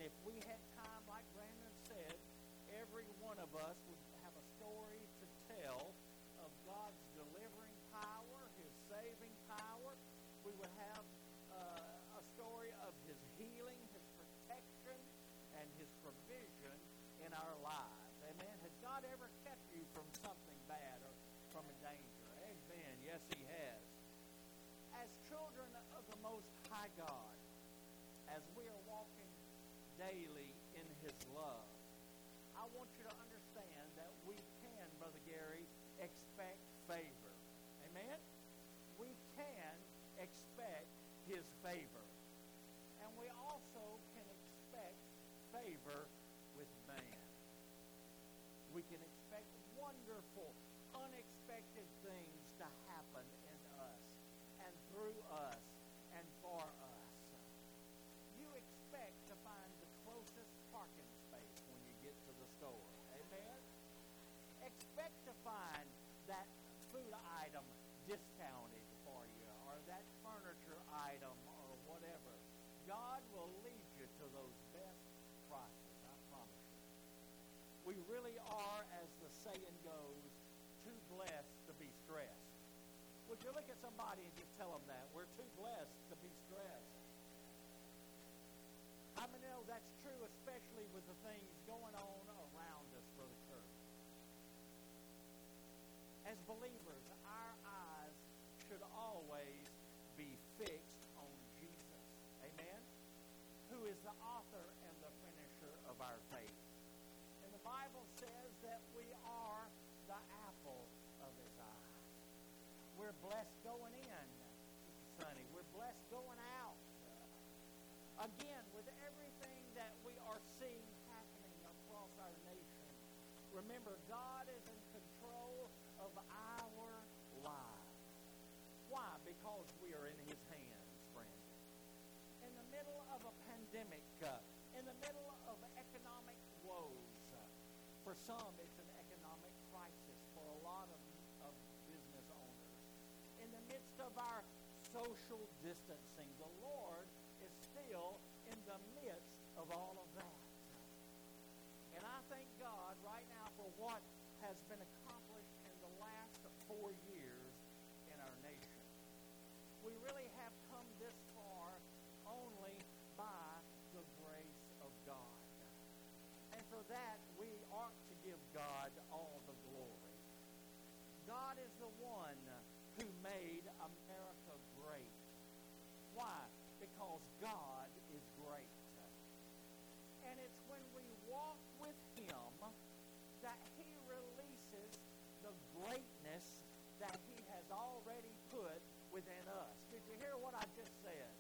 if we had time, like Brandon said, every one of us would have a story to tell of God's delivering power, His saving power. We would have a story of His healing, His protection, and His provision in our lives. Amen. Has God ever kept you from something bad or from a danger? Amen. Yes, He has. As children of the Most High God, as we are walking daily in His love, I want you to understand that we can, Brother Gary, expect favor. Amen? We can expect His favor. And we also can expect favor with man. We can expect wonderful, unexpected things to happen in us and through us and for us. You expect to find the closest parking space when you get to the store. Amen? Expect to find that food item discounted for you, or that furniture item, or whatever. God will lead you to those best prices, I promise you. We really are, as the saying goes, too blessed to be stressed. Would you look at somebody and just tell them that? We're too blessed to be stressed. I mean, you know that's true, especially with the things going on around us, Brother Kurt. As believers, our eyes should always be fixed on Jesus. Amen? Who is the author and the finisher of our faith. And the Bible says that we are the apple of His eye. We're blessed going in, Sister Sonny. We're blessed going out. Again, with everything that we are seeing happening across our nation, remember, God is in control of our lives. Why? Because we are in His hands, Brandon. In the middle of a pandemic, in the middle of economic woes, for some it's an economic crisis for a lot of business owners. In the midst of our social distancing, the Lord is still in the midst of all of that. And I thank God right now for what has been accomplished in the last 4 years in our nation. We really have come this far only by the grace of God. And for that, we ought to give God all the glory. God is the one who made America great. Why? Because God is great. And it's when we walk with Him that He releases the greatness that He has already put within us. Did you hear what I just said?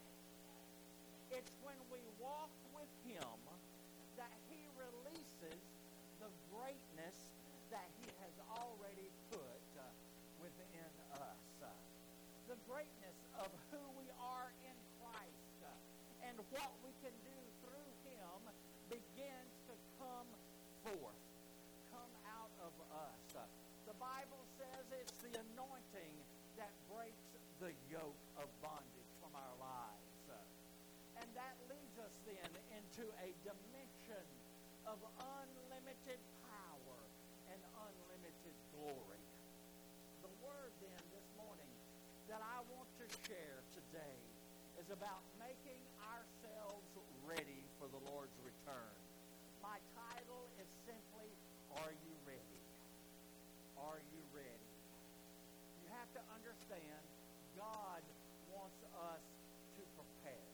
It's when we walk with Him that He releases the greatness that He has already put within us. The greatness of who we are in Christ and what we can do through Him begins to come forth, come out of us. The Bible says it's the anointing that breaks the yoke of bondage from our lives. And that leads us then into a dimension of unlimited power and unlimited glory. The word then this morning that I want to share today is about making ourselves ready for the Lord's return. My title is simply, Are You Ready? Are you ready? You have to understand, God wants us to prepare.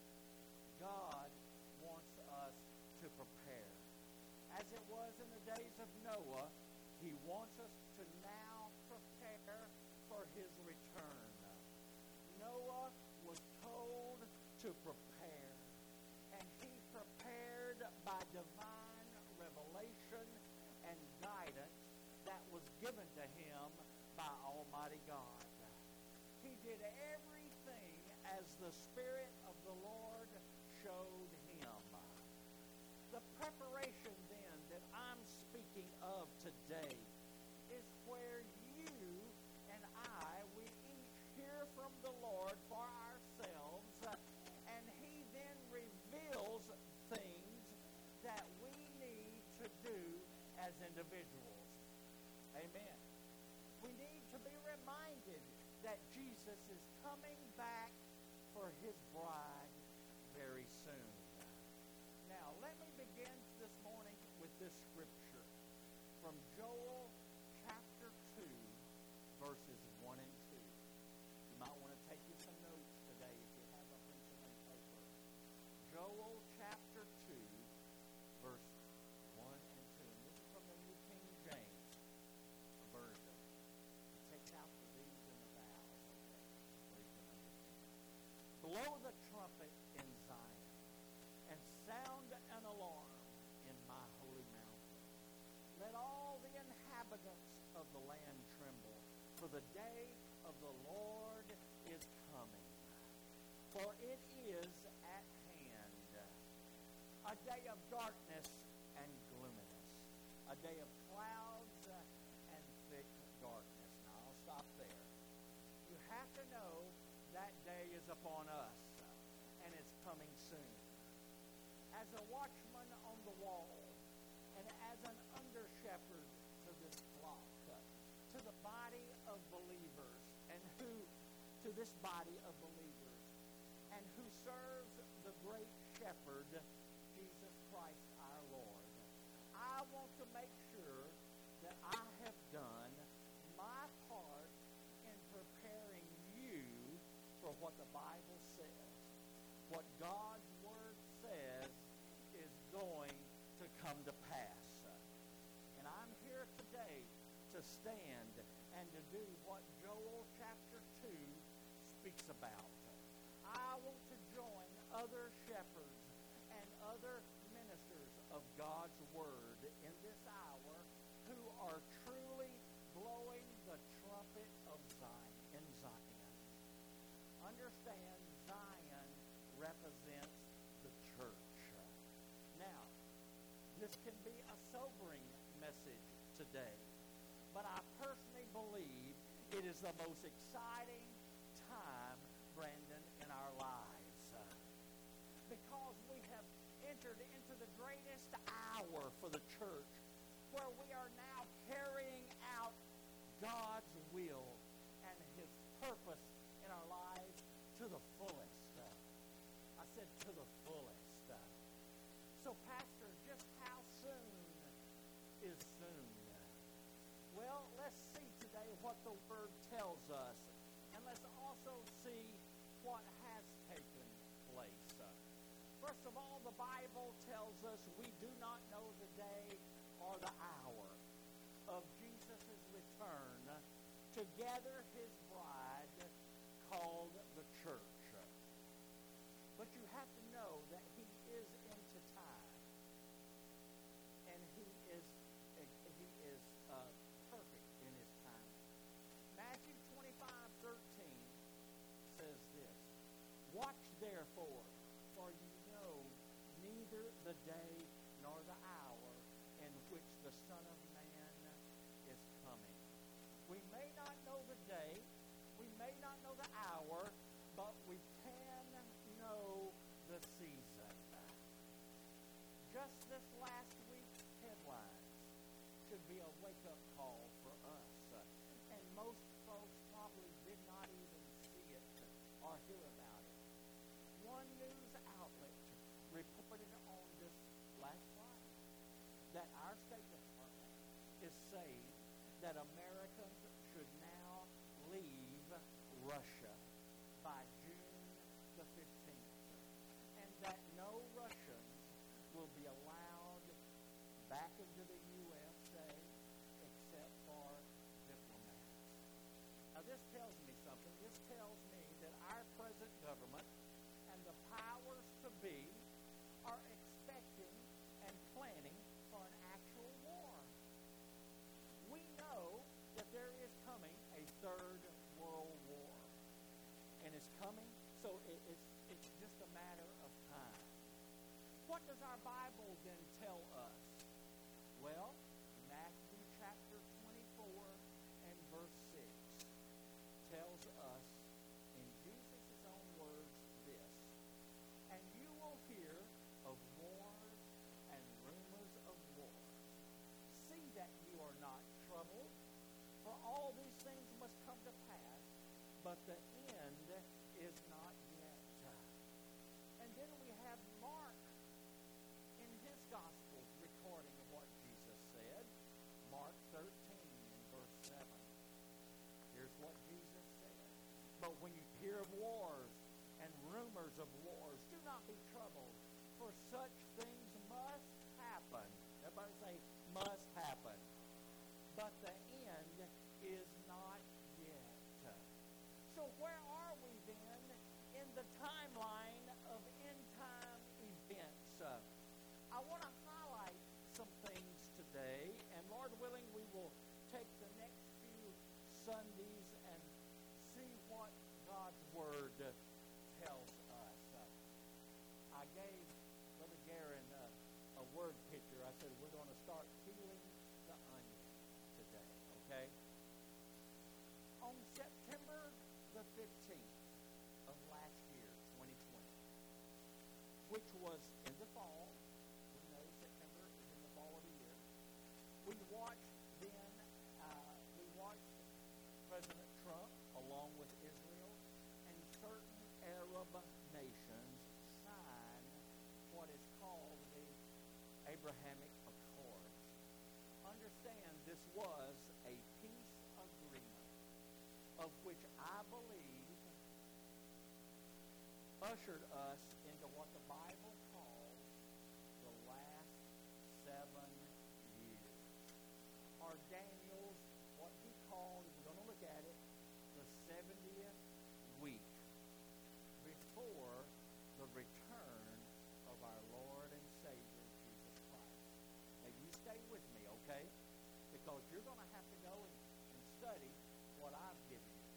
God wants us to prepare. As it was in the days of Noah, He wants us to now prepare for His return. Noah was told to prepare, and he prepared by divine revelation and guidance that was given to him by Almighty God. He did everything as the Spirit of the Lord showed him. The preparation then that I'm speaking of today is where you and we each hear from the Lord for ourselves, and He then reveals things that Jesus is coming back for his bride very soon. Now, let me begin this morning with this scripture from Joel chapter 2, verses 1 and 2. You might want to take you some notes today if you have a pencil and paper. Joel chapter 2, verse 1 and 2. And this is from the New King James Version. It takes out the these and the thous, okay, so you can understand. Blow the trumpet in Zion, and sound an alarm in my holy mountain. Let all the inhabitants of the land tremble, for the day of the Lord is coming. For it is at hand, a day of darkness and gloominess, a day of clouds and thick darkness. Now, I'll stop there. You have to know that day is upon us, and it's coming soon. As a watchman on the wall, and as an under-shepherd to this flock, to the body of believers, and who, to this body of believers, and who serves the great shepherd, Jesus Christ our Lord, I want to make sure that I have done my part in preparing you for what the Bible says, what God's Word says is going to come to pass. And I'm here today to stand and to do what Joel chapter 2 speaks about. I want to join other shepherds and other ministers of God's Word in this hour who are truly blowing the trumpet of Zion in Zion. Understand, Zion represents the church. Now, this can be a sobering message today, but I personally believe it is the most exciting time, Brandon, in our lives, because we have entered into the greatest hour for the church, where we are now carrying out God's will and his purpose in our lives to the fullest. I said to the fullest. So, Pastor, just how soon is soon? Well, let's see today what the Word tells us, and let's also see what has taken place. First of all, the Bible tells us we do not know the day or the hour of Jesus' return to gather his bride called the church. But you have to know that he is into time, and he is perfect in his time. Matthew 25:13 says this: Watch therefore, for you know neither the day nor the hour in which the Son of Man is coming. We may not know the day, we may not know the hour, but we can know the season. Just this last week's headlines should be a wake-up call for us. And most folks probably did not even see it or hear about it. One news outlet reported on this last Friday that our State Department is saying that Americans should now leave Russia by June the 15th, and that no Russians will be allowed back into the USA except for diplomats. Now, this tells me something. This tells me that our present government and the powers to be are expecting and planning for an actual war. We know that there is coming a third world war, and it's coming, so it's just a matter of time. What does our Bible then tell us? Well, Matthew chapter 24 and verse 6 tells us in Jesus' own words this: And you will hear of wars and rumors of wars. See that you are not troubled, for all these things must come to pass, but but the end is not yet. And then we have Mark in his Gospel recording of what Jesus said. Mark 13 and verse 7. Here's what Jesus said. But when you hear of wars and rumors of wars, do not be troubled, for such things must happen. Everybody say, must happen. But the end is not yet. So where are we then in the timeline of end-time events? I want to highlight some things today, and Lord willing, we will take the next few Sundays and see what God's Word tells us. I gave Brother Garin a word picture. I said, we're going to start peeling the onion today, okay? On September the 15th of last year, 2020, which was in the fall, we know September is in the fall of the year, we watched President Trump, along with Israel and certain Arab nations, sign what is called the Abrahamic Accords. Understand, this was a peace agreement of which I believe ushered us into what the Bible calls the last 7 years. Or Daniel's, what he called, if we're going to look at it, the 70th week before the return of our Lord and Savior, Jesus Christ. Now, you stay with me, okay? Because you're going to have to go and study what I've given you.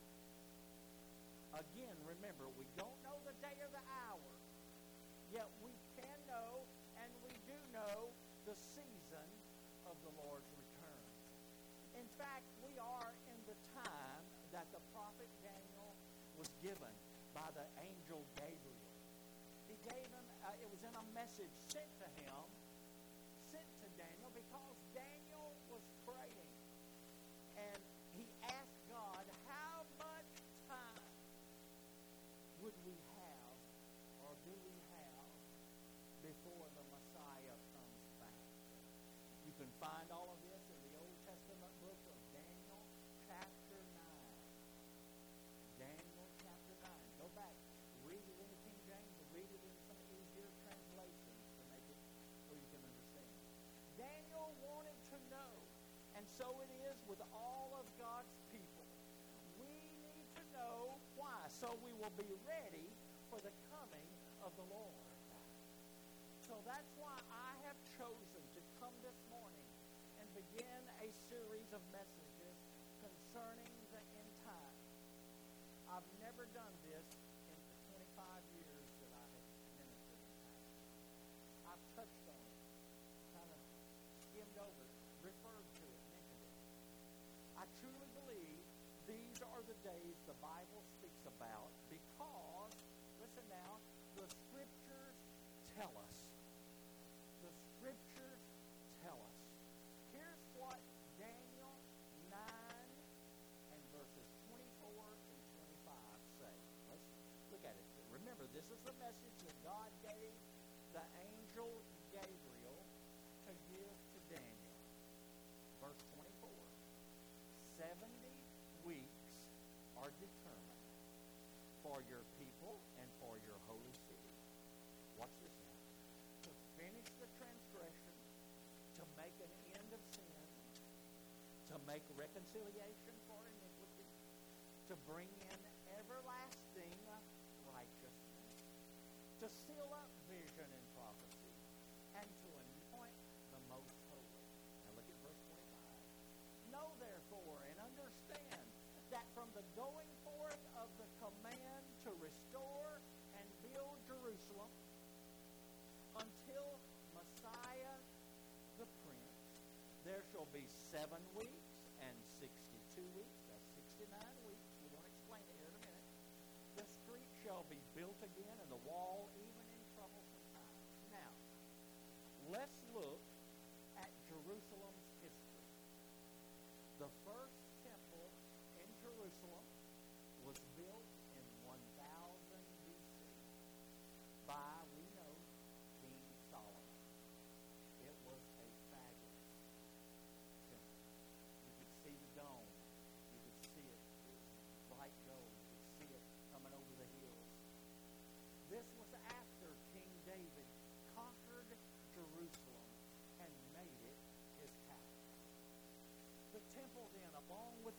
Again, remember, we don't know the day or the hour, yet we can know, and we do know, the season of the Lord's return. In fact, we are in the time that the prophet Daniel was given by the angel Gabriel. He gave him, it was in a message sent to Daniel, because Daniel was praying. And he asked God, how much time would we have, or do we have, before the Messiah comes back? You can find all of this in the Old Testament book of Daniel, chapter 9. Daniel, chapter 9. Go back, read it in the King James, and read it in some easier translations to make it so you can understand. Daniel wanted to know, and so it is with all of God's people. We need to know why, so we will be ready for the coming of the Lord. So that's why I have chosen to come this morning and begin a series of messages concerning the end time. I've never done this in the 25 years that I have ministered in time. I've touched on it, kind of skimmed over it, referred to it, mentioned it. I truly believe these are the days the Bible speaks about because, listen now, the Scriptures tell us. The Scriptures tell us. Here's what Daniel 9 and verses 24 and 25 say. Let's look at it. Remember, this is the message that God gave the angel Gabriel to give to Daniel. Verse 24. 70 weeks are determined for your people and for your holy city. Watch this now. To finish the transgression, to make an end of sin, to make reconciliation for iniquity, to bring in everlasting righteousness, to seal up vision and prophecy, and to anoint the most holy. Now look at verse 25. Know therefore and understand that from the going forth of the command to restore and build Jerusalem until Messiah the Prince, there shall be 7 weeks and 62 weeks. That's 69 weeks. We're going to explain it here in a minute. The street shall be built again, and the wall even in troublesome times. Now, let's look at Jerusalem's history. The first temple in Jerusalem was built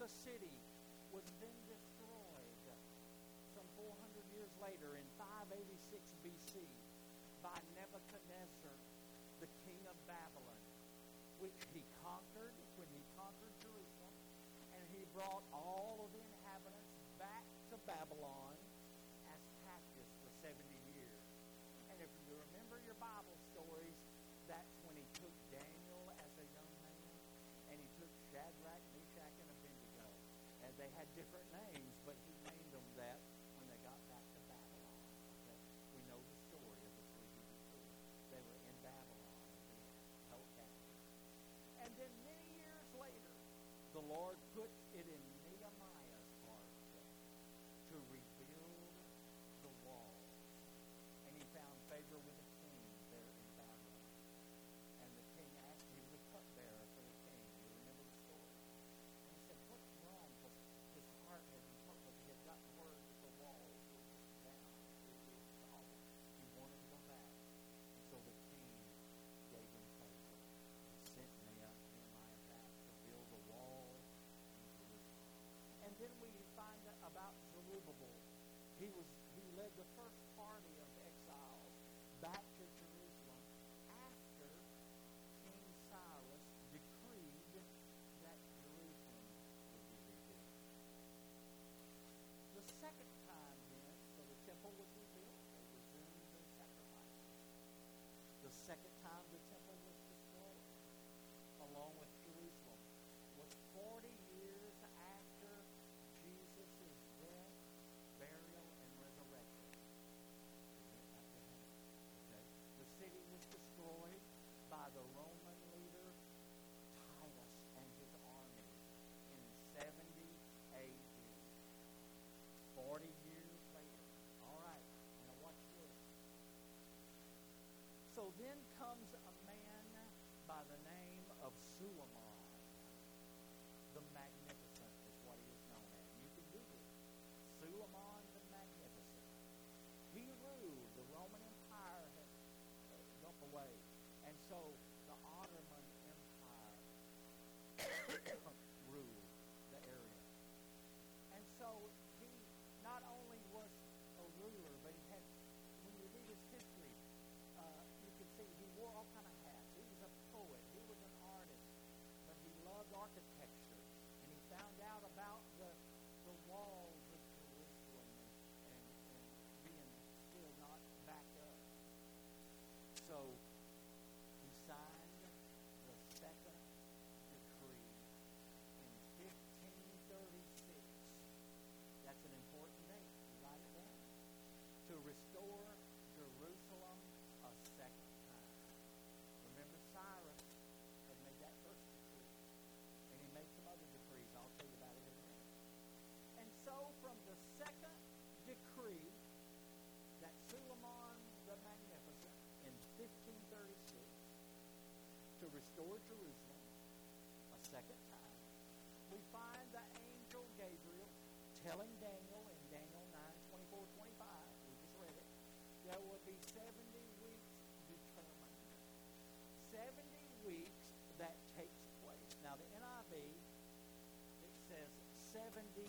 the city was then destroyed some 400 years later in 586 BC by Nebuchadnezzar, the king of Babylon, which he conquered when he conquered Jerusalem, and he brought all of the inhabitants back to Babylon as captives for 70 years. And if you remember your Bible stories, that's when he took Daniel as a young man, and he took Shadrach, Meshach, and Abednego. And they had different names, but he named them that when they got back to Babylon. Okay? We know the story of the three Hebrew boys. They were in Babylon and they held captive. And then many years later, the Lord put it in Nehemiah's heart to rebuild the walls. And he found favor with the king there in Babylon. And the king asked, he was a cupbearer for the king. You remember the story? And he said, what's wrong? Because his heart had been troubled. He had gotten word that the walls were just down. He wanted to go back. And so the king gave him favor and sent Nehemiah back to build a wall in Jerusalem. And then we find about Zerubbabel. He led the first party of exiles back to Jerusalem after King Cyrus decreed that Jerusalem would be rebuilt. The second time then, so the temple was rebuilt, they resumed their sacrifices. The second time the temple was destroyed, along with Jerusalem, was 40 years after Jesus' death, burial, and resurrection. He went back to heaven. Okay? The city was destroyed by the Roman leader Titus and his army in 70 AD. 40 years later. All right, now watch this. So then comes a man by the name of Suleiman. The Magnificent is what he is known as. You can Google it. Suleiman the Magnificent. He ruled. The Roman Empire had gone away. And so the Ottoman Empire ruled the area. And so he not only was a ruler, but he had, when you read his history, you can see he wore all kind of hats. He was a poet. He was an artist. But he loved architecture. And he found out about the walls of Jerusalem and being still not back up. So he signed the second decree in 1536. That's an important date. You write it down. To restore Jerusalem a second time. Remember, Cyrus had made that first decree. And he made some other decrees. I'll tell you about it in a minute. And so from the second decree that Suleiman the Magnificent in 1536 to restore Jerusalem a second time, we find the angel Gabriel telling Daniel in Daniel 9:24-25, we just read it, there will be 70 weeks determined. 70 weeks that takes place. Now the NIV, it says 77.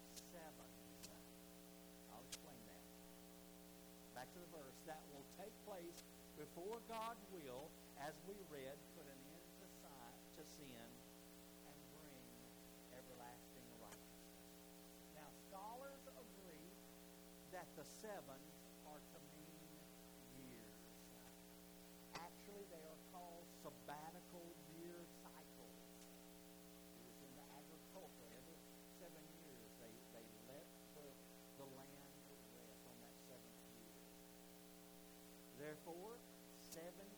I'll explain that. Back to the verse. That will take place before God will, as we read, put an end to sin and bring everlasting righteousness. Now, scholars agree that the sevens are to mean years. Actually, they are called sabbatical year cycles. It was in the agriculture. Every 7 years, they let the land rest on that 7th year. Therefore, 77.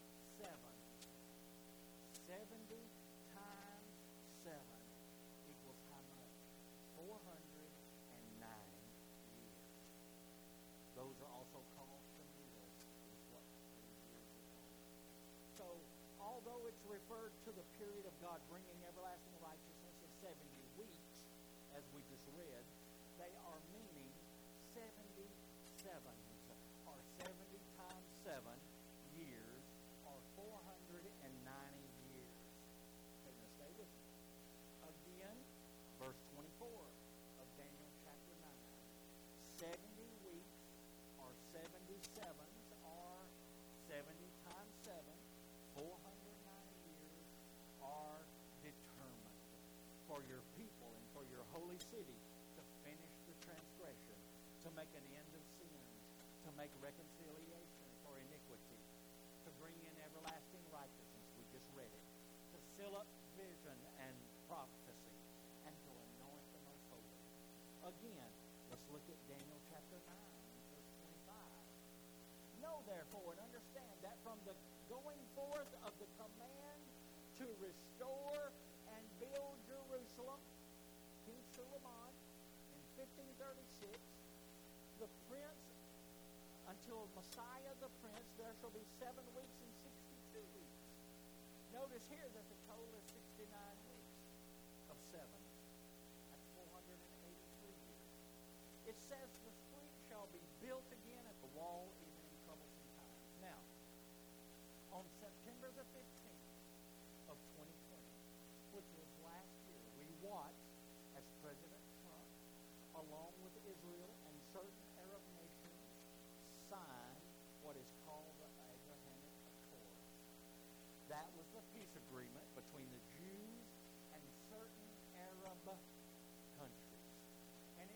70 times 7 equals how much? 409 years. Those are also called Shemitahs, is what those years are called. So, although it's referred to the period of God bringing everlasting righteousness of 70 weeks, as we just read, they are meaning 77s, or 70 times 7 years, or 490 years. Okay, now stay with me. Again, verse for your people and for your holy city to finish the transgression, to make an end of sins, to make reconciliation for iniquity, to bring in everlasting righteousness, we just read it, to seal up vision and prophecy, and to anoint the most holy. Again, let's look at Daniel chapter 9 and verse 25. Know therefore and understand that from the going forth of the command to restore and build Jerusalem, King Suleiman, in 1536, the prince, until Messiah the prince, there shall be 7 weeks and 62 weeks. Notice here that the total is 69 weeks of 7. That's 483 years. It says the street shall be built again at the wall even in troublesome times. Now, on September the 15th of 2020, which was last year, we watched as President Trump, along with Israel and certain Arab nations, signed what is called the Abrahamic Accord. That was the peace agreement between the Jews and certain Arab countries. And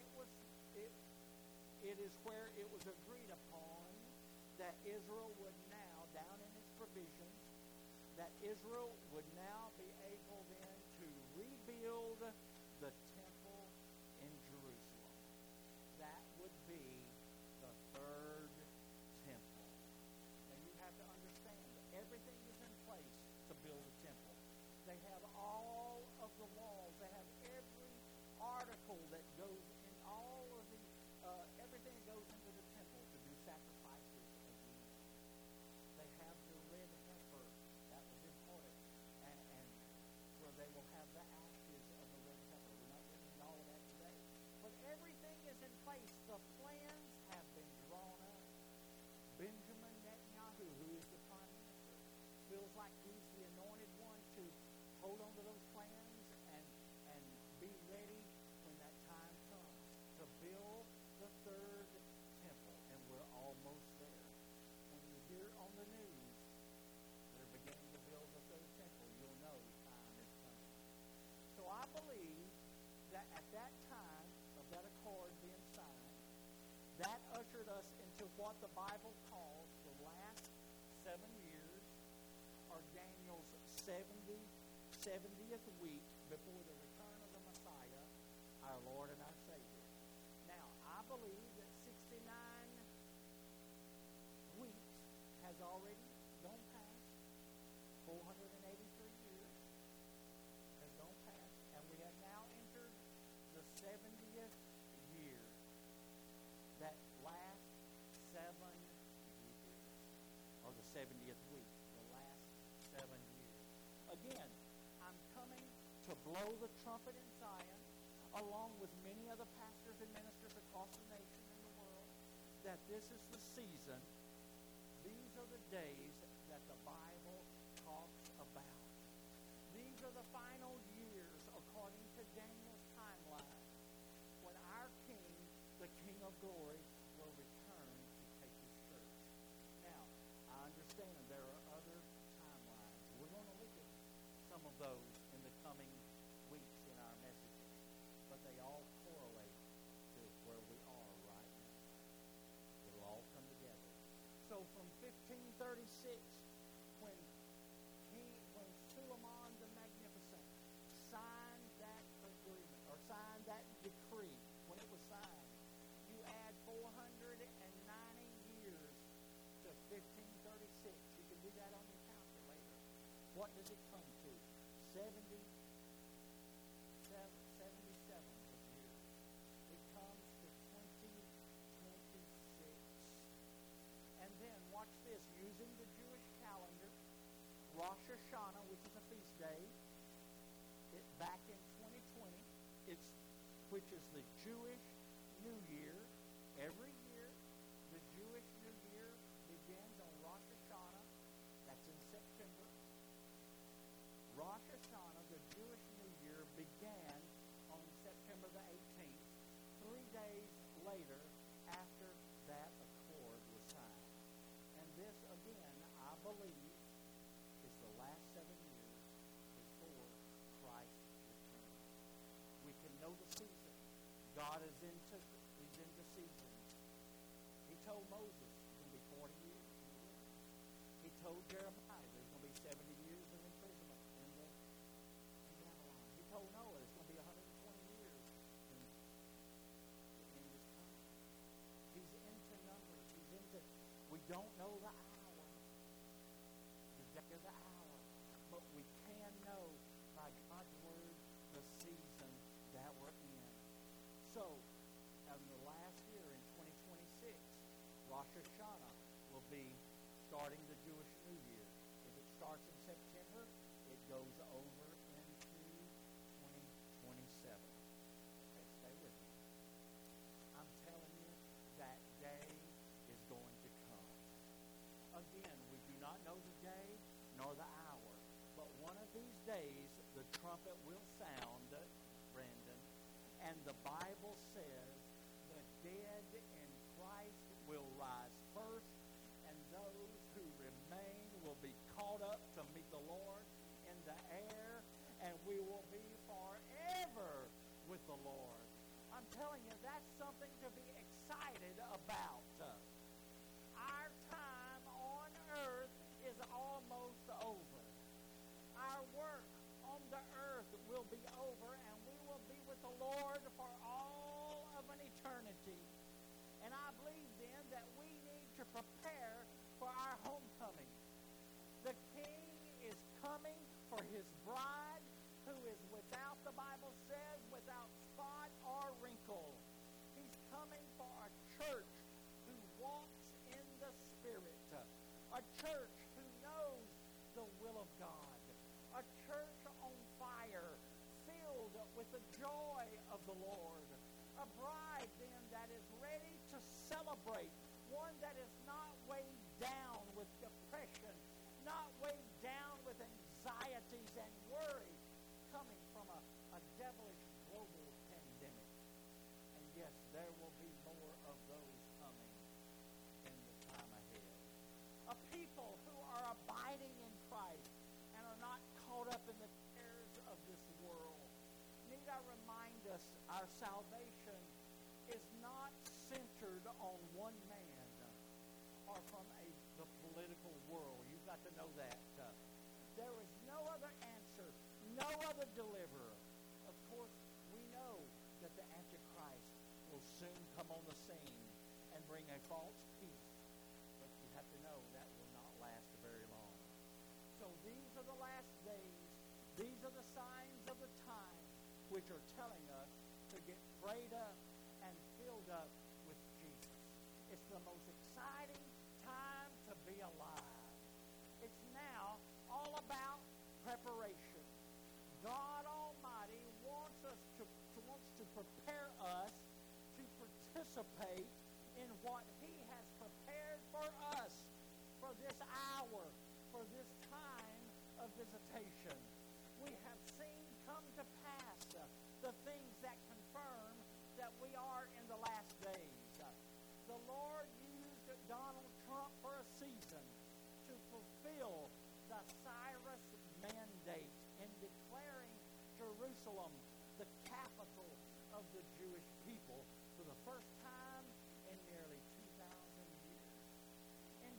it is where it was agreed upon that Israel would now, down in its provisions, that Israel would now be able then to rebuild the temple in Jerusalem. That would be the third temple. Now you have to understand that everything is in place to build a temple. They have all of the walls. They have every article that goes in, all of the everything that goes into the temple to do sacrifices again. They have the red heifer. That was important. And where they will have the ashes of the red heifer. We're not getting into all of that today. But everything is in place. The plans have been drawn up. Benjamin Netanyahu, who is the prime minister, feels like he's the anointed one to hold on to those plans and be ready when that time comes to build the third temple. And we're almost there. When you hear on the news they're beginning to build the third temple, you'll know time is coming. So I believe that at that time of that accord being signed, that ushered us into what the Bible calls the last 7 years, or Daniel's 70th week before the return of the Messiah, our Lord and our Savior. Now, I believe that 69 weeks has already gone past. 483 years has gone past, and we have now entered the 70th year. That last 7 years, or the 70th week, the last 7 years. Again, I'm coming to blow the trumpet in Zion, along with many other pastors and ministers across the nation and the world, that this is the season, these are the days that the Bible talks about. These are the final years, according to Daniel's timeline, when our King, the King of Glory, will return to take his church. Now, I understand there are other timelines. We're going to look at some of those in the coming weeks in our messages, but they all correlate to where we are right now. It'll all come together. So from 1536, when Suleiman the Magnificent signed that agreement, or signed that decree, when it was signed, you add 490 years to 1536. You can do that on your calculator. What does it come to? 77 years. It comes to 2026. And then, watch this, using the Jewish calendar, Rosh Hashanah, which is a feast day, back in 2020, which is the Jewish New Year. Every year, the Jewish New Year begins on Rosh Hashanah. That's in September. Rosh Hashanah, the Jewish New Year, began on September the 18th, 3 days later after that accord was signed. And this, again, I believe, is the last 7 years before Christ returns. into seasons. He told Moses it's going to be 40 years. He told Jeremiah there's going to be 70 years of imprisonment in Babylon. He told Noah there's going to be 120 years in this time. He's into numbers. We don't know the hour, the day of the hour, but we can know by God's word the season that we're in. So, in the last year, in 2026, Rosh Hashanah will be starting the Jewish New Year. If it starts in September, it goes over into 2027. Okay, stay with me. I'm telling you, that day is going to come. Again, we do not know the day nor the hour, but one of these days, the trumpet will sound, Brandon, and the Bible says the dead in Christ will rise first, and those who remain will be caught up to meet the Lord in the air, and we will be forever with the Lord. I'm telling you, that's something to be excited about. Our time on earth is almost over. Our work on the earth will be over, and we will be with the Lord for all of an eternity. And I believe then that we need to prepare for our homecoming. The King is coming for his bride, who is without, the Bible says, without spot or wrinkle. He's coming for a church who walks in the Spirit, a church who knows the will of God, a church on fire, filled with the joy of the Lord, a bride then that is ready to celebrate, one that is not weighed down with depression, not weighed down with anxieties and worry coming from a devilish global pandemic. And yes, there will be more of those coming in the time ahead. A people who are abiding in Christ and are not caught up in the cares of this world. Need I remind us, our salvation is not centered on one man or from the political world. You've got to know that. There is no other answer, no other deliverer. Of course, we know that the Antichrist will soon come on the scene and bring a false peace. But you have to know that will not last very long. So these are the last days. These are the signs of the time which are telling us to get prayed up and filled up with Jesus. It's the most exciting time to be alive. It's now all about preparation. God Almighty wants to prepare us to participate in what He has prepared for us for this hour, for this time of visitation. We have seen come to pass the things that confirm that we are in the last days. The Lord used Donald Trump for a season to fulfill the Cyrus mandate in declaring Jerusalem the capital of the Jewish people for the first time in nearly 2,000 years. In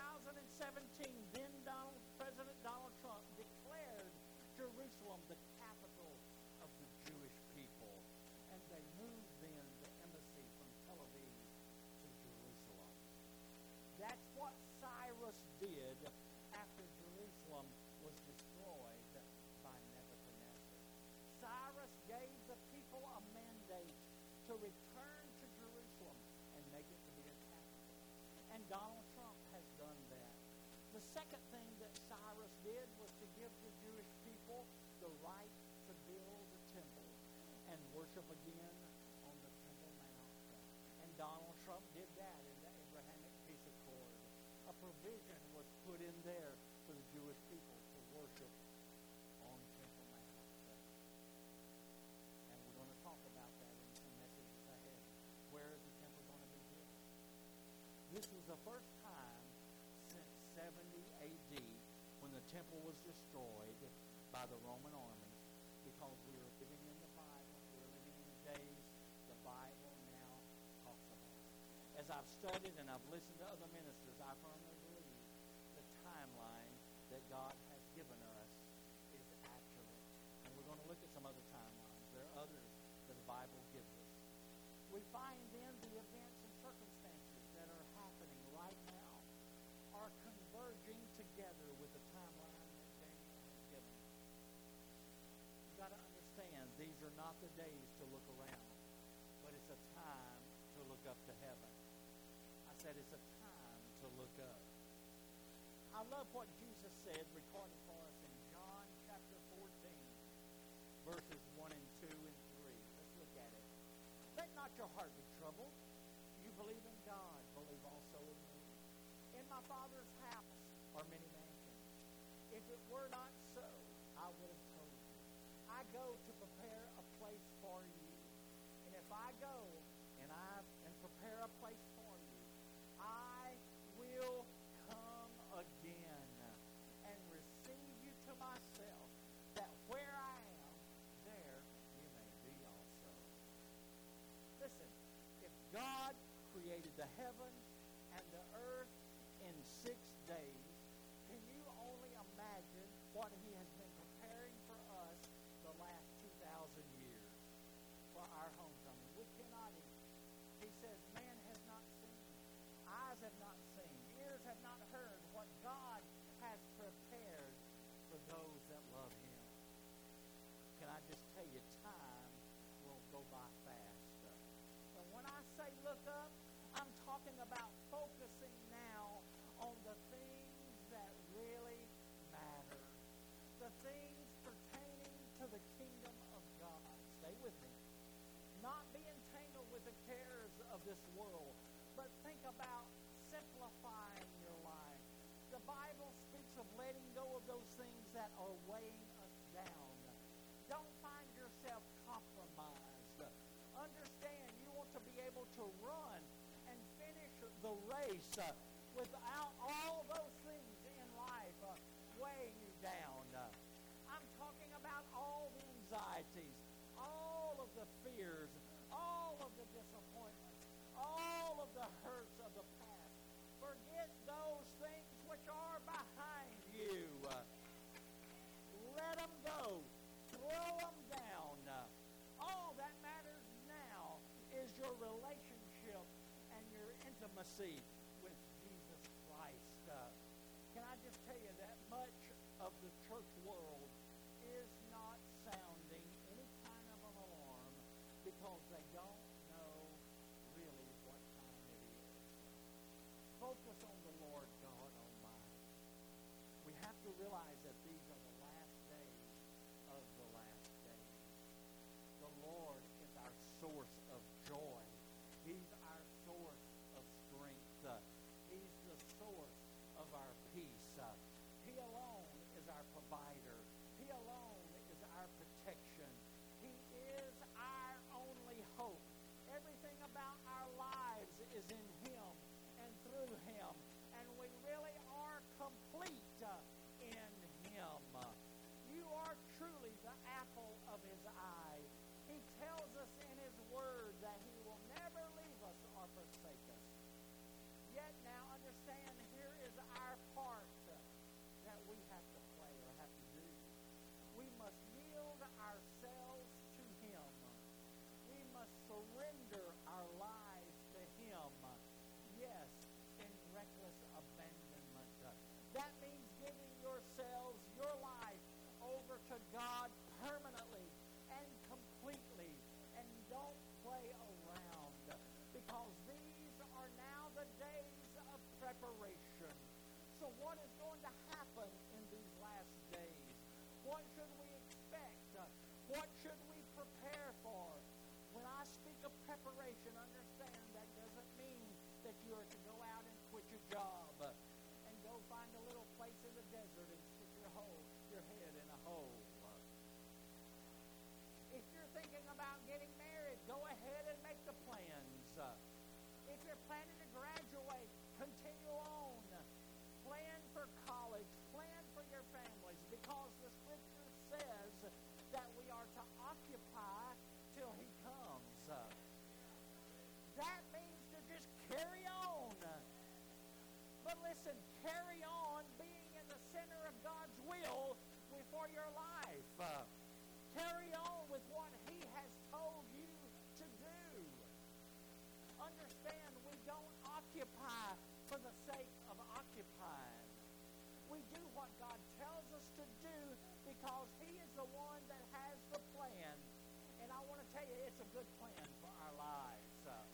2017, then President Donald Trump declared Jerusalem the capital of the Jewish people, and they moved then the embassy from Tel Aviv to Jerusalem. That's what Cyrus did after Jerusalem was destroyed by Nebuchadnezzar. Cyrus gave the people a mandate to return to Jerusalem and make it to be a capital. And Donald Trump has done that. The second thing that Cyrus did was to give the Jewish people the right to build a temple and worship again on the Temple Mount. And Donald Trump did that in the Abrahamic Peace Accord. A provision was put in there for the Jewish people to worship on Temple Mount. And we're going to talk about that in some messages ahead. Where is the temple going to be built? This was the first time since 70 AD when the temple was destroyed by the Roman armies, because we were living in the Bible. We were living in the days the Bible I've studied and I've listened to other ministers, I firmly believe the timeline that God has given us is accurate. And we're going to look at some other timelines. There are others that the Bible gives us. We find then the events and circumstances that are happening right now are converging together with the timeline that Daniel has given us. You've got to understand, these are not the days to look around, but it's a time to look up to heaven. I said it's a time to look up. I love what Jesus said, recorded for us in John chapter 14, verses 1 and 2 and 3. Let's look at it. Let not your heart be troubled. You believe in God, believe also in me. In my Father's house are many mansions. If it were not so, I would have told you. I go to prepare a place for you. And if I go and prepare a place for you, I will come again and receive you to myself, that where I am, there you may be also. Listen, if God created the heaven and the earth in 6 days, can you only imagine what he has been preparing for us the last 2,000 years for our homes? I mean, we cannot even. He says, man has not seen, eyes have not seen, ears have not heard what God has prepared for those that love him. Can I just tell you, time will go by fast. But when I say look up, I'm talking about focusing now on the things that really matter. The things pertaining to the kingdom of God. Stay with me. Not be entangled with the cares of this world, but think about simplifying your life. The Bible speaks of letting go of those things that are weighing us down. Don't find yourself compromised. Understand you want to be able to run and finish the race without all those things in life weighing you down. I'm talking about all the anxieties, all of the fears, all of the disappointments, all of the hurts of the past. Forget those things which are behind you. Let them go. Throw them down. All that matters now is your relationship and your intimacy with Jesus Christ. Can I just tell you that much of the church world is not sounding any kind of an alarm because they don't know really what time it is. Focus on the Lord God Almighty. We have to realize that these are the last days of the last days. The Lord is our source of joy. He's our source of strength. He's the source of our peace. He alone is our provider. He alone is our protection. He is our only hope. Everything about our lives is in him and through him. And we really are complete in him. You are truly the apple of his eye. He tells us in his word that he will never leave us or forsake us. Yet now understand, here is our part that we have to play or have to do. We must yield ourselves to him. We must surrender our lives to him. Yes, in reckless abandonment. That means giving yourselves, your life, over to God permanently and completely. And don't play around, because these are now the days of preparation. So what is going to happen in these last days? What should we expect? What should we prepare for? When I speak of preparation, understand that doesn't mean that you are to go out and quit your job and go find a little place in the desert and stick your head in a hole. If you're thinking about getting married, go ahead and make the plans. If you're planning to graduate, continue on. Plan for college. Plan for your families, because the Scripture says that we are to occupy till he comes. That means to just carry on But listen, carry on being in the center of God's will for your life. Carry on with what He has told you to do. Understand, we don't occupy for the sake of occupying. We do what God tells us to do because He is the one that has the plan. And I want to tell you, it's a good plan for our lives.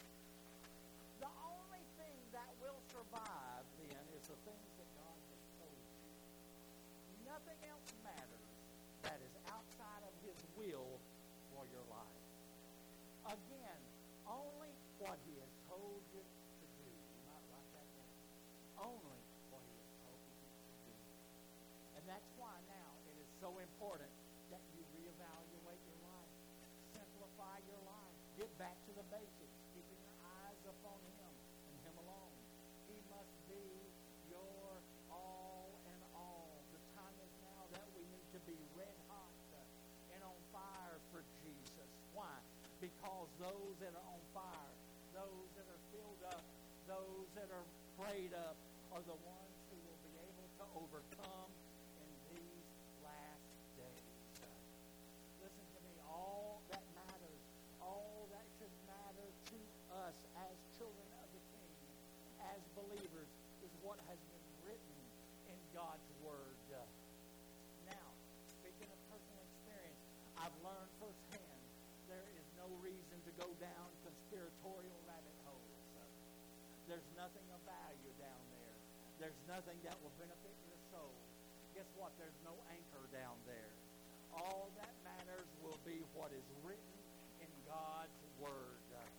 The only thing that will survive then is the things that God has told you. Nothing else matters that is outside of His will for your life. Again, only what He has told you to do. You might write that down. Only what He has told you to do. And that's why now it is so important that you reevaluate your life. Simplify your life. Get back to the basics. Keeping your eyes upon Him and Him alone. He must be your all and all. The time is now that we need to be red hot and on fire for Jesus. Why? Because those that are on fire, those that are filled up, those that are prayed up are the ones who will be able to overcome in these last days. Listen to me. All that matters, all that should matter to us as children of the King, as believers, is what has been written in God's Word. Now, speaking of personal experience, I've learned firsthand there is no reason to go down conspiratorial rabbit holes. There's nothing of value down there. There's nothing that will benefit your soul. Guess what? There's no anchor down there. All that matters will be what is written in God's Word.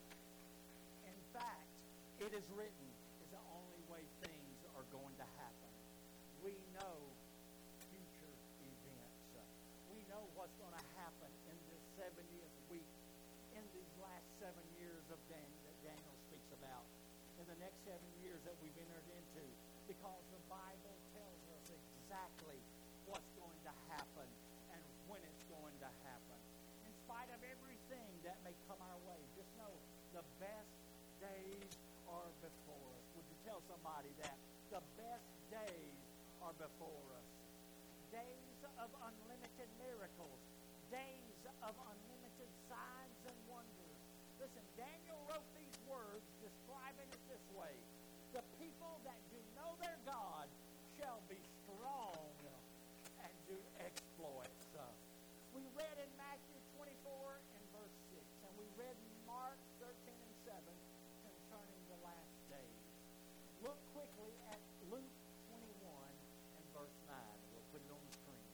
In fact, it is written is the only way things are going to happen. We know future events. We know what's going to happen in this 70th week, in these last 7 years of Daniel that Daniel speaks about, in the next 7 years that we've entered into, because the Bible tells us exactly what's going to happen and when it's going to happen. In spite of everything that may come our way, just know the best days are before us. Would you tell somebody that? The best days are before us. Days of unlimited miracles. Days of unlimited signs and wonders. Listen, Daniel wrote these words describing it this way. The people that do know their God shall be strong and do exploits. We read in Matthew 24 and verse 6, and we read in Mark 13 and 7 concerning the last days. Look quickly at Luke 21 and verse 9. We'll put it on the screen.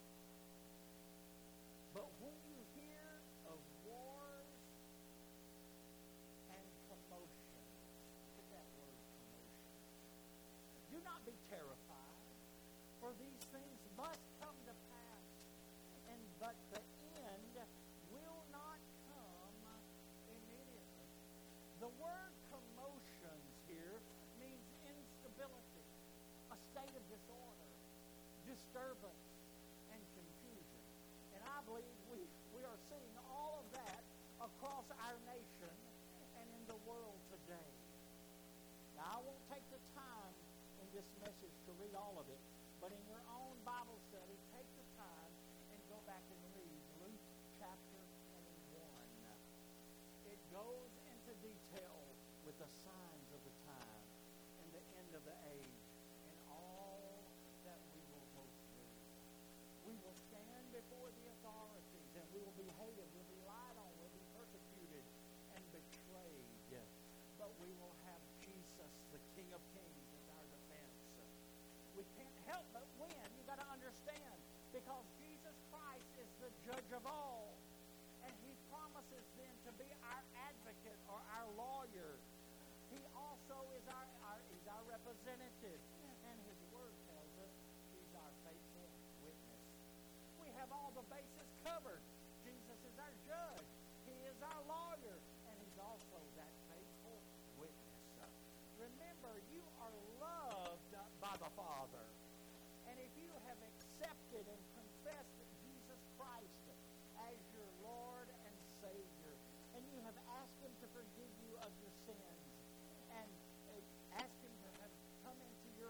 But when you hear of wars and commotion, look at that word, commotion. Do not be terrified, for these things must come to pass, but the end will not come immediately. The word commotions here means instability, a state of disorder, disturbance, and confusion. And I believe we are seeing all of that across our nation and in the world today. Now, I won't take the time in this message to read all of it, but in your own Bible study, take the time and go back and read Luke chapter 21. It goes into detail with the signs of the time and the end of the age and all that we will go through. We will stand before the authorities and we will be hated, we'll be lied on, we'll be persecuted and betrayed. But we will have Jesus, the King of Kings, as our defense. We can't help but win. You've got to understand, because Jesus Christ is the judge of all. And He promises then to be our advocate or our lawyer. He also is He's our representative. And His Word tells us He's our faithful witness. We have all the bases covered. Jesus is our judge. He is our lawyer. And He's also that faithful witness. Remember, you are loved by the Father. And if you have accepted and confessed Jesus Christ as your Lord and Savior, and you have asked Him to forgive you of your sins, and asked Him to have come into your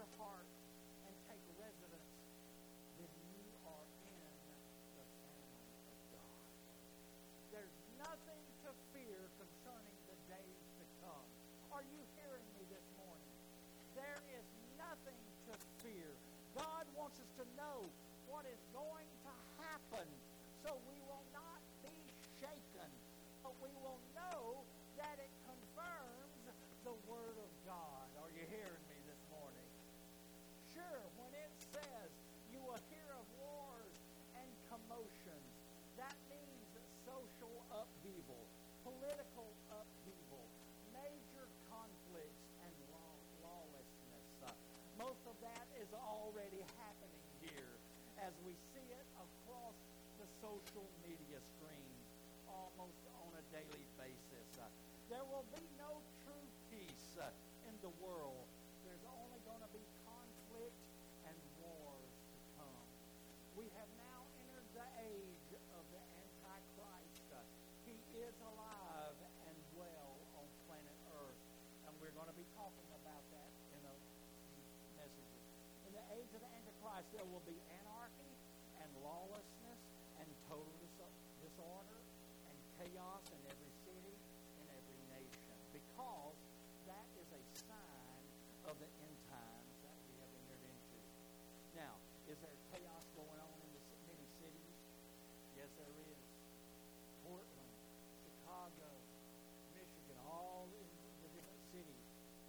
Are you hearing me this morning? There is nothing to fear. God wants us to know what is going to happen, so we will not be shaken, but we will know that it confirms the Word of God. Are you hearing me this morning? Sure, when it says you will hear of wars and commotions, that means social upheaval, political upheaval, major conflicts, and lawlessness. Most of that is already happening here as we see it across the social media screens almost on a daily basis. There will be no true peace in the world. There's only going to be conflict and wars to come. We have now entered the age of the Antichrist. He is alive and well on planet Earth, and we're going to be talking about that in a few messages. In the age of the Antichrist, there will be anarchy and lawlessness and total disorder and chaos in every city, in every nation, because that is a sign of the end times that we have entered into. Now, is there chaos going on in many cities? Yes, there is. Portland, Chicago, Michigan, all in the different cities.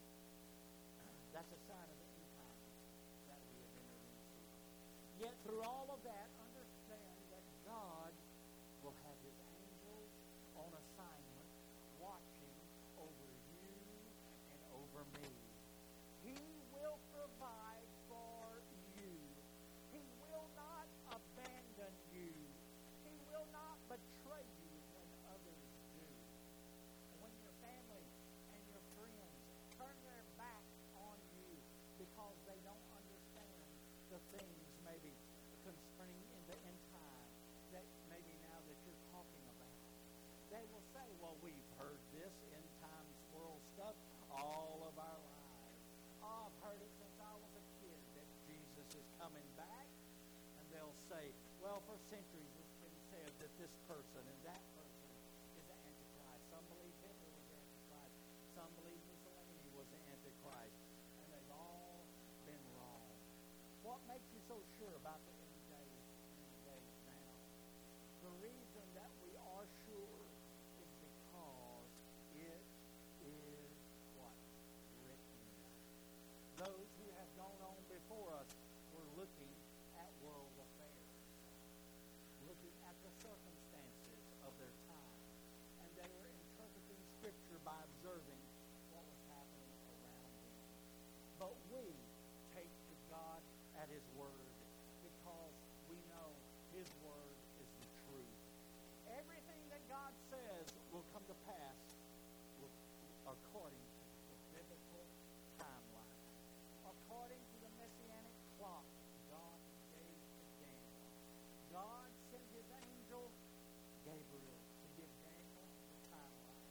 That's a sign of the end times that we have entered into. Yet through all of that, understand that God will have his angels on assignment watching over you and over me. He will provide for you. He will not abandon you. He will not betray you when others do. When your family and your friends turn their back on you because they don't understand the things maybe concerning in the end time that maybe now that you're talking about. They will say, well, we've heard this end times world stuff all of our lives. Oh, I've heard it since I was a kid that Jesus is coming back. And they'll say, well, for centuries it's been said that this person and that person is the Antichrist. Some believe Hitler was the Antichrist. Some believe Mussolini was the Antichrist. And they've all been wrong. What makes you so sure about the end days now? The reason that we are sure is because it is what? Written. Those who have gone on before us were looking at world affairs, looking at the circumstances of their time, and they were interpreting Scripture by observing what was happening around them. But we take to God at his word because we know his word is the truth. Everything that God says will come to pass according to the biblical timeline, according to the messianic clock God gave to Daniel. God sent his angel Gabriel to give Daniel the timeline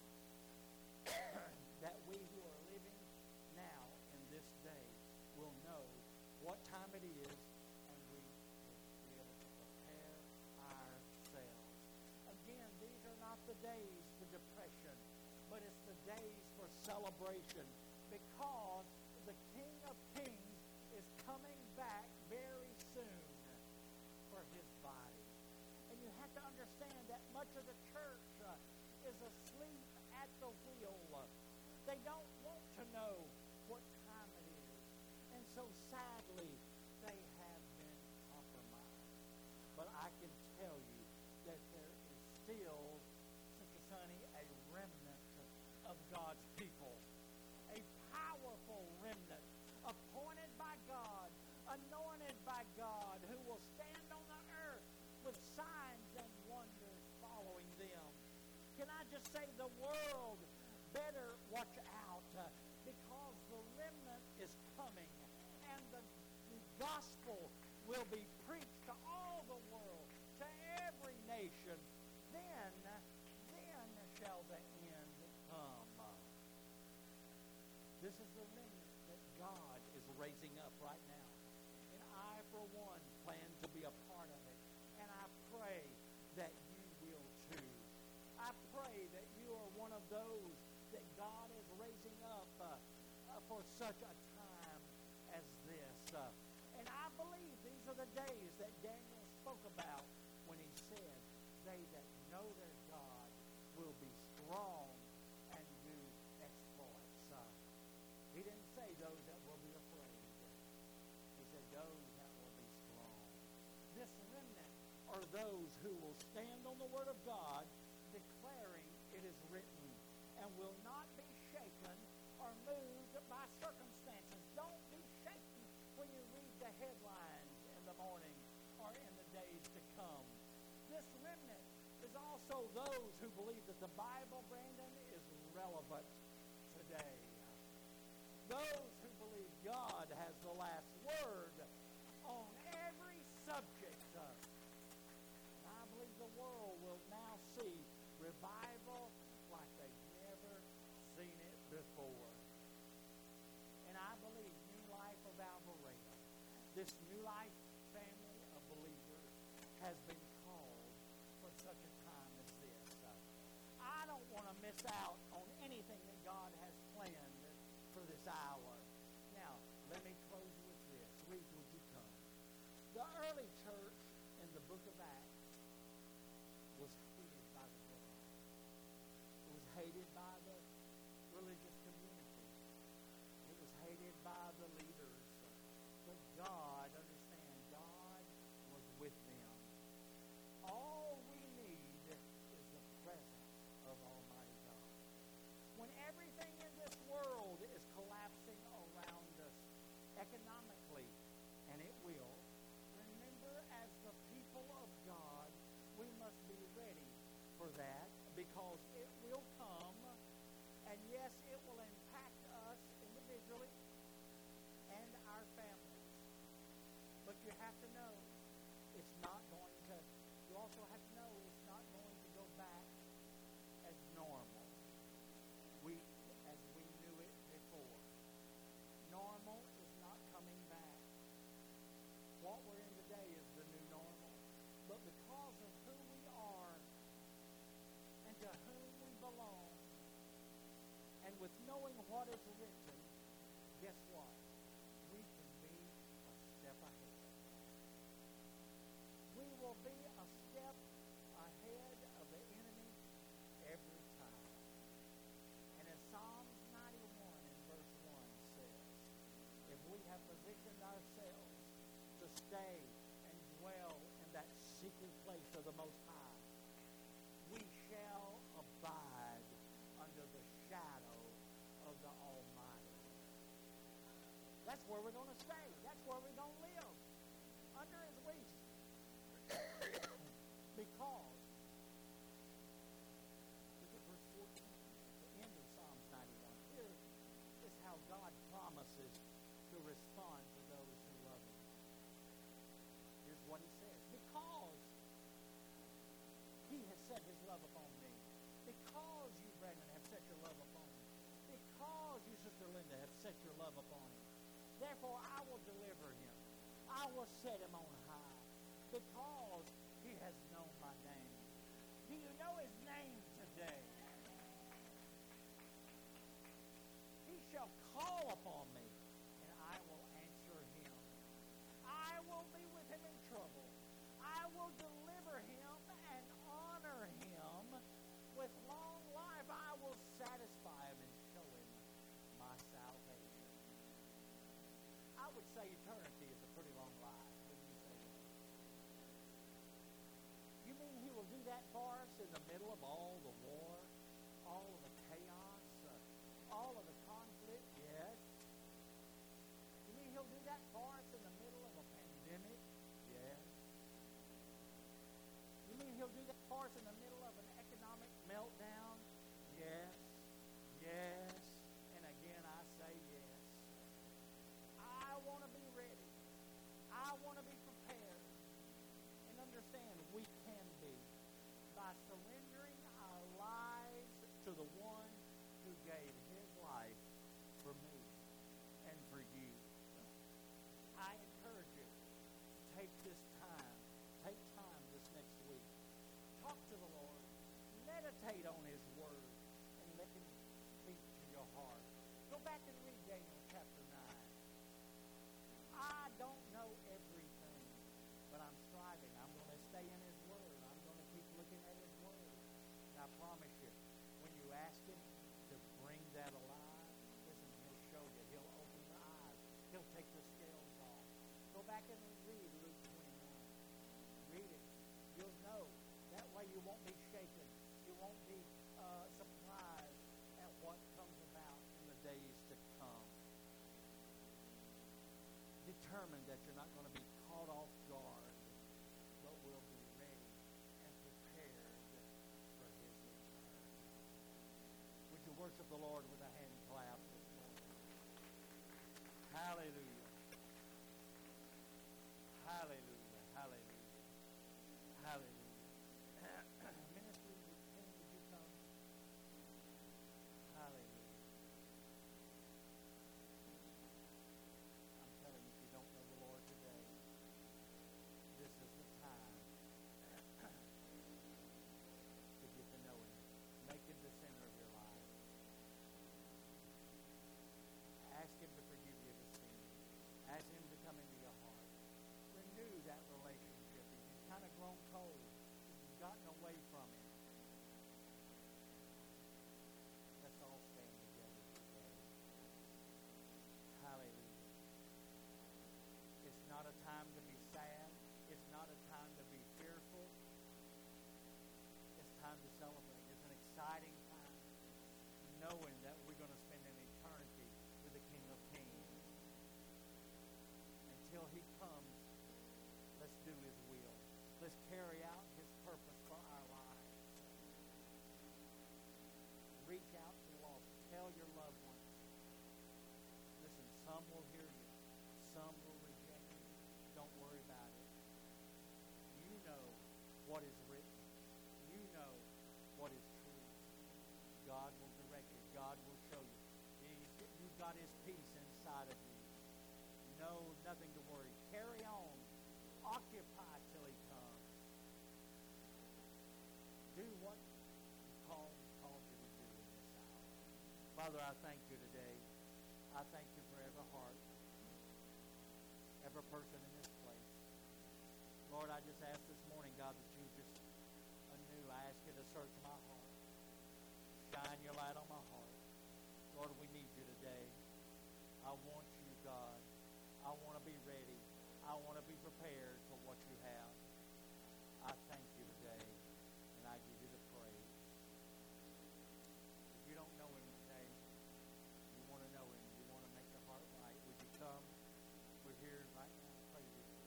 that we who are living now in this day will know what time it is, and we will be able to prepare ourselves. Again, these are not the days for depression, but it's the days for celebration, because the King of Kings is coming back very soon for his body. And you have to understand that much of the church is asleep at the wheel. They don't want to know what time it is. And so sadly, they have been compromised. But I can tell you that there is still, Sister Sonny, a remnant of God's people. A powerful remnant, appointed by God, anointed by God, who will stand on the earth with signs and wonders following them. Can I just say the world better watch out, because the remnant is coming, and the gospel will be preached to all the world, to every nation. Then shall the end come. This is the remnant that God is raising up right now. And I, for one, plan to be a part of it. And I pray that you will too. I pray that you are one of those that God is raising up for such a time as this. And I believe these are the days that Daniel spoke about when he said, they that know their God will be strong and do exploits. He didn't say those that will be afraid. He said those that will be strong. This remnant are those who will stand on the Word of God, declaring it is written, and will not be shaken or moved by circumstances. Don't be shaken when you read the headlines in the morning or in the days to come. This remnant is also those who believe that the Bible, Brandon, is relevant today. Those who believe God has the last word on every subject. And I believe the world will now see revival like they've never seen it before. And I believe New Life of Alvarado, this New Life family of believers, has been called for such a time as this. I don't want to miss out on anything that God has planned for this hour. Now, let me close with this. Read, would you come? The early church in the book of Acts was hated by the world. It was hated by the religious community. It was hated by the leaders. But God, understand, God was with them. All we need is the presence of Almighty God. When everything in this world is collapsing around us economically, and it will, remember, as the people of God, we must be ready for that, because it will come, and yes, it will impact us individually and our families. But you have to know, it's not going to, you also have to know it's not going to go back as normal. As we knew it before. Normal is not coming back. What we're in today is the new normal. But because of who we are and to whom we belong, and with knowing what is written, guess what? We can be a step ahead. We will be a step ahead of the enemy every time. And as Psalms 91 in verse 1 says, if we have positioned ourselves to stay and dwell in that secret place of the Most High, we shall abide under the shadow of the Almighty. That's where we're going to stay. That's where we're going to live, under His wings. Because, look at verse 14, the end of Psalms 91. Here is how God promises to respond to those who love Him. Here's what He says. Because He has set His love upon me, because you, Brandon, have set your love upon me, because you, Sister Linda, have set your love upon Him, therefore I will deliver him. I will set him on high, because he has known my name. Do you know his name today? He shall call upon me, and I will answer him. I will be with him in trouble. I will deliver him and honor him. With long life I will satisfy him and show him my salvation. I would say eternity is a pretty long life. Wouldn't you say that? You mean he will do that for us in the middle of all the war, all of the chaos, all of the conflict? Yes. You mean he'll do that for us in the middle of a pandemic? Yes. You mean he'll do that for us in the middle of an economic meltdown? Yes. Yes. And again I say yes. I want to be ready. I want to be prepared. And understand, we can be, by surrendering our lives to the one who gave his life for me and for you. I encourage you to take this time, this next week. Talk to the Lord. Meditate on his word and let him speak to your heart. Go back and read Daniel at His Word. And I promise you, when you ask Him to bring that alive, listen, He'll show you. He'll open your eyes. He'll take the scales off. Go back and read Luke 21. Read it. You'll know. That way you won't be shaken. You won't be surprised at what comes about in the days to come. Determined that you're not going to be caught off guard, but will be ready and prepared for His return. Would you worship the Lord with a hand clap this morning? Hallelujah. Hallelujah. Hallelujah. Hallelujah. Ministry, King, would you come? Hallelujah. I'm telling you, if you don't know the Lord today, this is the time to get to know Him. Make Him the center of your life. Ask Him to forgive you of the sin. Ask Him to come into your heart. Renew that relationship. If you've kind of grown cold, if you've gotten away from Him, let's all stand together today. Hallelujah. It's not a time to be sad. It's not a time to be fearful. It's time to celebrate. It's an exciting time, knowing that we're going to spend an eternity with the King of Kings. Until He comes, let's do His will. Let's carry out His purpose for our lives. Reach out to the lost. Tell your loved ones. Listen, some will hear you. Some will reject you. Don't worry about it. You know what is written. You know what is true. God will direct you. God will show you. You've got His peace inside of you. No, nothing to worry. Carry on. Occupy till He comes. Do what He called you to do in this hour. Father, I thank you today. I thank you for every heart, every person in this place. Lord, I just ask this morning, God, that you just anew, I ask you to search my heart. Shine your light on my heart. Lord, we need you today. I want you, God. I want to be ready. I want to be prepared for what you have. I thank you today, and I give you the praise. If you don't know Him today, you want to know Him, you want to make your heart right, would you come? We're here right now to pray with you.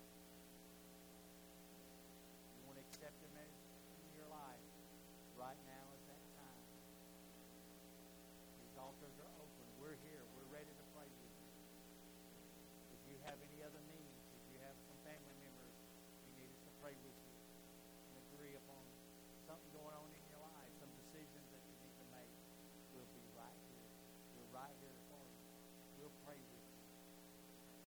You want to accept Him in your life, right now is that time. These altars are open. We're here. We're ready to pray with you. If you have any other